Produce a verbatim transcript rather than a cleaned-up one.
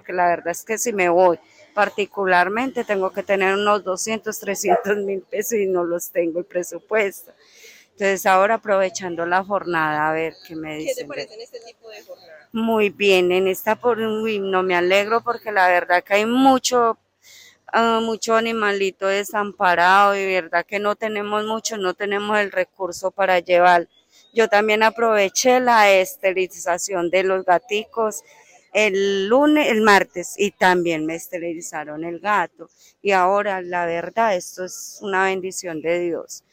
porque la verdad es que si me voy particularmente tengo que tener unos doscientos, trescientos mil pesos y no los tengo el presupuesto. Entonces ahora aprovechando la jornada a ver qué me dicen. ¿Qué te parece en este tipo de jornada? Muy bien, en esta por uy, no me alegro porque la verdad que hay mucho uh, mucho animalito desamparado y verdad que no tenemos mucho, no tenemos el recurso para llevar. Yo también aproveché la esterilización de los gaticos el lunes, el martes y también me esterilizaron el gato y ahora la verdad esto es una bendición de Dios.